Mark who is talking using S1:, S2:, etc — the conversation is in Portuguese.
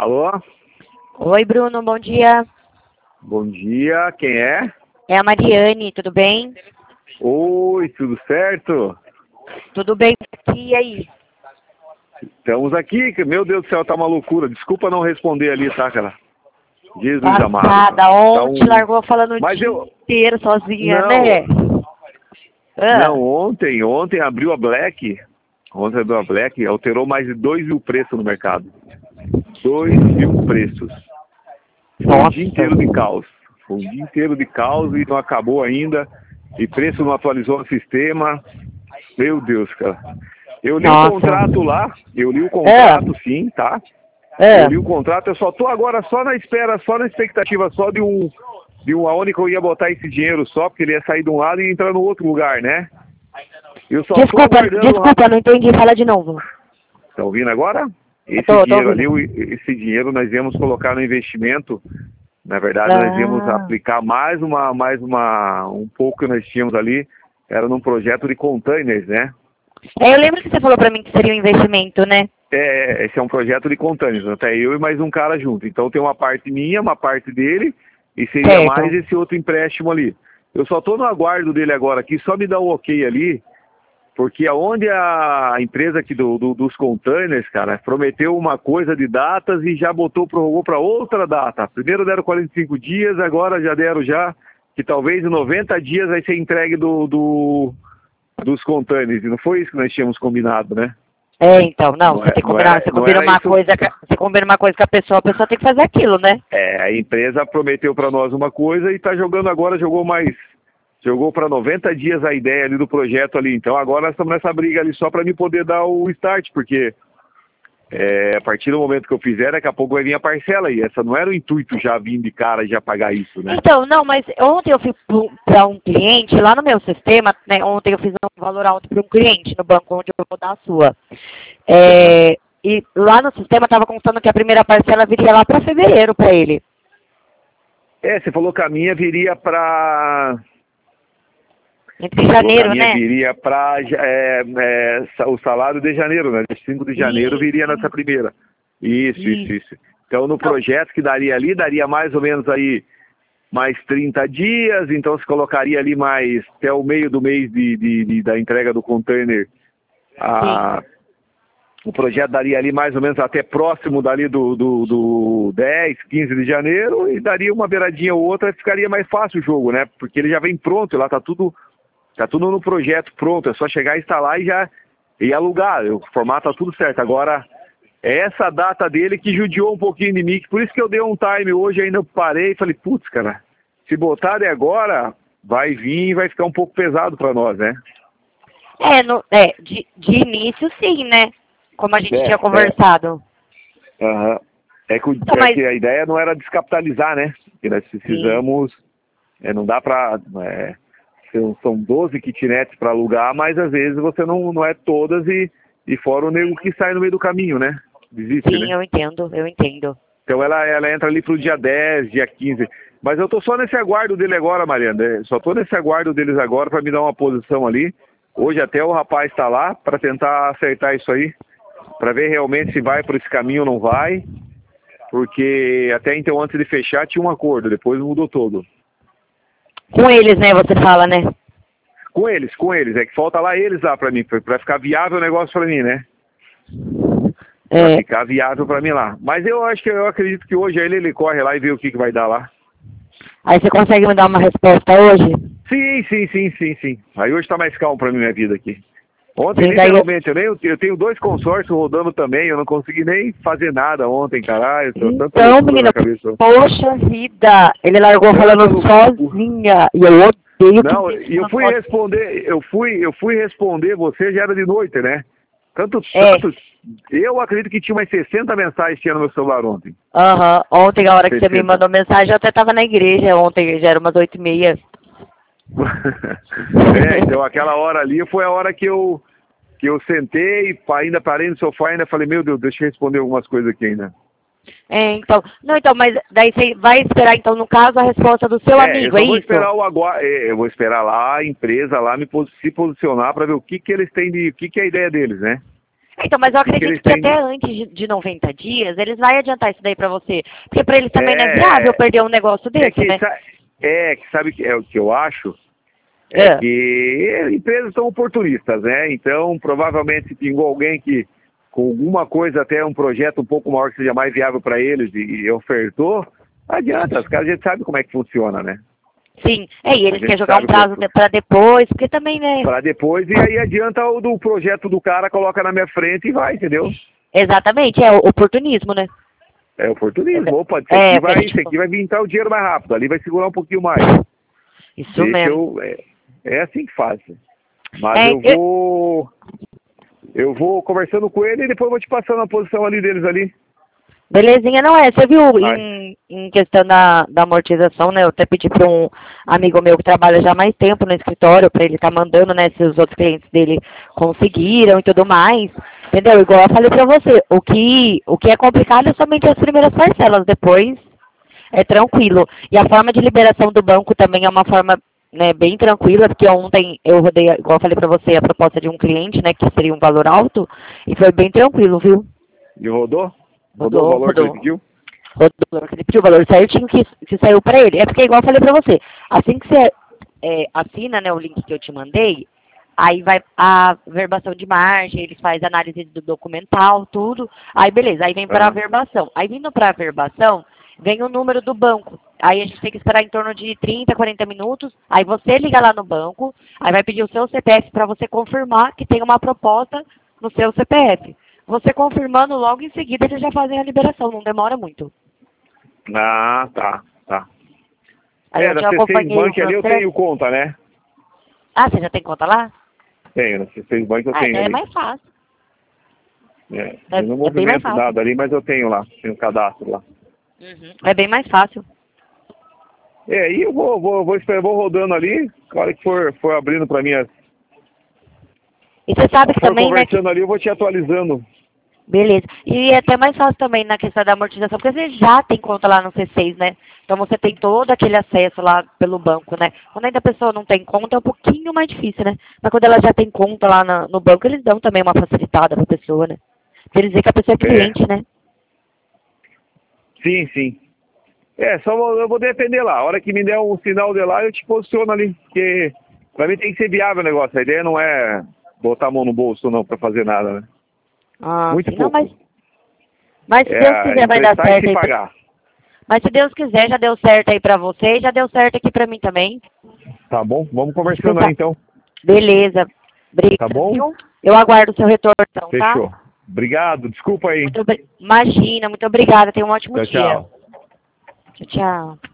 S1: Alô?
S2: Oi, Bruno, bom dia.
S1: Bom dia, quem é?
S2: É a Mariane, tudo bem?
S1: Oi, tudo certo?
S2: Tudo bem aqui, e aí?
S1: Estamos aqui, que meu Deus do céu, tá uma loucura. Desculpa não responder ali, tá, cara? Jesus amado.
S2: Passada, ontem
S1: Tá
S2: largou falando o
S1: Mas
S2: dia
S1: eu...
S2: inteiro sozinha,
S1: Não,
S2: né?
S1: não, ontem abriu a Black. Ontem abriu a Black, alterou mais de 2.000 preços no mercado. 2.000 preços. Foi um dia inteiro de caos. Foi um dia inteiro de caos e não acabou ainda. E preço não atualizou no sistema. Meu Deus, cara. Eu li o contrato lá. Eu li o contrato, sim, tá? Eu li o contrato. Eu só tô agora só na espera, só na expectativa só de aonde que eu ia botar esse dinheiro só, porque ele ia sair de um lado e entrar no outro lugar, né? Eu só tô aguardando...
S2: Desculpa, não entendi. Fala de novo.
S1: Tá ouvindo agora? Esse
S2: Tô
S1: dinheiro
S2: ouvindo.
S1: ali, esse dinheiro nós íamos colocar no investimento. Na verdade, nós íamos aplicar um pouco que nós tínhamos ali, era num projeto de containers, né?
S2: Eu lembro que você falou pra mim que seria um investimento, né?
S1: Esse é um projeto de containers, até eu e mais um cara junto. Então tem uma parte minha, uma parte dele, e seria
S2: Certo.
S1: mais esse outro empréstimo ali. Eu só tô no aguardo dele agora aqui, só me dá o ok ali, porque aonde a empresa aqui dos containers, cara, prometeu uma coisa de datas e já prorrogou para outra data. Primeiro deram 45 dias, agora já deram que talvez em 90 dias vai ser entregue dos containers. E não foi isso que nós tínhamos combinado, né?
S2: Então, não, você tem que combinar, você combina uma coisa, você combina uma coisa com a pessoa tem que fazer aquilo, né?
S1: A empresa prometeu para nós uma coisa e está jogando agora, jogou para 90 dias a ideia ali do projeto ali. Então agora nós estamos nessa briga ali só para mim poder dar o start, porque a partir do momento que eu fizer, daqui a pouco vai vir a parcela e essa não era o intuito já vir de cara já pagar isso, né?
S2: Então, não, mas ontem eu fui para um cliente lá no meu sistema, né? Ontem eu fiz um valor alto para um cliente no banco onde eu vou dar a sua. E lá no sistema estava constando que a primeira parcela viria lá para fevereiro para ele.
S1: Você falou que a minha viria para...
S2: Entre janeiro,
S1: a minha
S2: né?
S1: viria para o salário de janeiro, né? De 5 de janeiro viria nessa primeira. Isso. Então no projeto que daria ali, daria mais ou menos aí mais 30 dias, então se colocaria ali mais até o meio do mês da entrega do container. O projeto daria ali mais ou menos até próximo dali do 10, 15 de janeiro e daria uma beiradinha ou outra, ficaria mais fácil o jogo, né? Porque ele já vem pronto, lá tá tudo no projeto pronto, é só chegar, instalar e alugar, o formato tá tudo certo. Agora, é essa data dele que judiou um pouquinho de mim, por isso que eu dei um time hoje, ainda eu parei e falei, putz, cara, se botar de agora, vai vir e vai ficar um pouco pesado para nós, né?
S2: De início sim, né? Como a gente tinha conversado.
S1: Que a ideia não era descapitalizar, né? Porque nós precisamos, não dá para... são 12 kitnets para alugar, mas às vezes você não é todas e fora o nego que sai no meio do caminho, né? Desiste,
S2: sim,
S1: né?
S2: eu entendo.
S1: Então ela entra ali pro dia 10, dia 15. Mas eu tô só nesse aguardo dele agora, Mariana. Só tô nesse aguardo deles agora para me dar uma posição ali. Hoje até o rapaz está lá para tentar acertar isso aí, para ver realmente se vai por esse caminho ou não vai. Porque até então, antes de fechar, tinha um acordo, depois mudou todo.
S2: Com eles, né, você fala, né?
S1: Com eles. É que falta lá eles lá pra mim, pra ficar viável o negócio pra mim, né? Pra ficar viável pra mim lá. Mas eu acredito que hoje ele corre lá e vê o que vai dar lá.
S2: Aí você consegue me dar uma resposta hoje?
S1: Sim. Aí hoje tá mais calmo pra mim minha vida aqui. Ontem, literalmente, eu tenho 2 consórcios rodando também, eu não consegui nem fazer nada ontem, caralho.
S2: Então, menina, poxa vida, ele largou falando sozinha, e eu odeio.
S1: Não, e eu fui responder você, já era de noite, né? Tanto, eu acredito que tinha umas 60 mensagens tinha no meu celular ontem.
S2: Ontem, a hora que você me mandou mensagem, eu até estava na igreja, ontem já era umas 8h30.
S1: Então aquela hora ali foi a hora que eu sentei, ainda parei no sofá e ainda falei, meu Deus, deixa eu responder algumas coisas aqui ainda.
S2: Mas daí você vai esperar, então, no caso, a resposta do seu amigo, é isso?
S1: Eu vou esperar lá a empresa lá se posicionar para ver o que eles têm o que é a ideia deles, né?
S2: Então, mas eu
S1: Porque
S2: acredito
S1: eles
S2: que
S1: têm...
S2: até antes de 90 dias, eles vão adiantar isso daí pra você. Porque pra eles também não é viável perder um negócio desse, né?
S1: Que sabe que é o que eu acho?
S2: É.
S1: Que empresas são oportunistas, né? Então, provavelmente, se pingou alguém que, com alguma coisa, até um projeto um pouco maior que seja mais viável para eles e ofertou, adianta. Os caras, a gente sabe como é que funciona, né?
S2: Sim, e eles
S1: gente
S2: querem jogar um
S1: sabe
S2: prazo pra depois, porque também, né?
S1: Para depois, e aí adianta o do projeto do cara, coloca na minha frente e vai, entendeu?
S2: Exatamente, é o oportunismo, né?
S1: É oportunismo. Opa, isso aqui vai vir entrar o dinheiro mais rápido, ali vai segurar um pouquinho mais.
S2: Isso mesmo.
S1: É assim que faz. Mas eu vou conversando com ele e depois vou te passando a posição ali deles ali.
S2: Belezinha, não é? Você viu em questão da amortização, né? Eu até pedi para um amigo meu que trabalha já há mais tempo no escritório, para ele estar mandando, né, se os outros clientes dele conseguiram e tudo mais. Entendeu? Igual eu falei para você, o que é complicado é somente as primeiras parcelas, depois é tranquilo. E a forma de liberação do banco também é uma forma, né, bem tranquila, porque ontem eu rodei, igual eu falei para você, a proposta de um cliente, né, que seria um valor alto, e foi bem tranquilo, viu?
S1: E rodou? Rodou o valor que ele pediu?
S2: Rodou, ele pediu o valor certinho que saiu para ele. É porque, igual eu falei para você, assim que você assina, né, o link que eu te mandei, aí vai a verbação de margem, eles fazem análise do documental, tudo. Aí beleza, aí vem para a verbação. Aí vindo para a verbação, vem o número do banco. Aí a gente tem que esperar em torno de 30, 40 minutos. Aí você liga lá no banco, aí vai pedir o seu CPF para você confirmar que tem uma proposta no seu CPF. Você confirmando, logo em seguida eles já fazem a liberação, não demora muito.
S1: Ah, tá.
S2: Aí eu
S1: na
S2: já
S1: C6
S2: acompanhei
S1: Bank ali eu tenho conta, né?
S2: Ah, você já tem conta lá?
S1: Tenho, na C6 Bank eu tenho ali.
S2: É mais fácil.
S1: Eu não movimento nada ali, mas eu tenho lá, tenho um cadastro lá.
S2: Uhum. É bem mais fácil.
S1: E eu vou esperar, vou rodando ali, na hora que for abrindo para mim
S2: E você sabe que também,
S1: conversando ali, eu vou te atualizando.
S2: Beleza. E é até mais fácil também na questão da amortização, porque você já tem conta lá no C6, né? Então você tem todo aquele acesso lá pelo banco, né? Quando ainda a pessoa não tem conta, é um pouquinho mais difícil, né? Mas quando ela já tem conta lá no banco, eles dão também uma facilitada pra pessoa, né? Pra eles dizer que a pessoa é cliente, né?
S1: Sim. Só eu vou depender lá. A hora que me der um sinal de lá, eu te posiciono ali. Porque pra mim tem que ser viável o negócio. A ideia não é botar a mão no bolso, não, pra fazer nada, né? Muito
S2: Sim,
S1: pouco.
S2: não, mas se Deus quiser vai dar certo aí. Mas se Deus quiser, já deu certo aí pra você e já deu certo aqui pra mim também.
S1: Tá bom, vamos conversando aí então.
S2: Beleza. Obrigado.
S1: Tá bom?
S2: Eu aguardo o seu retorno, então, tá?
S1: Fechou. Obrigado, desculpa aí.
S2: Imagina, muito obrigada. Tenha um ótimo dia.
S1: Tchau.
S2: Tchau.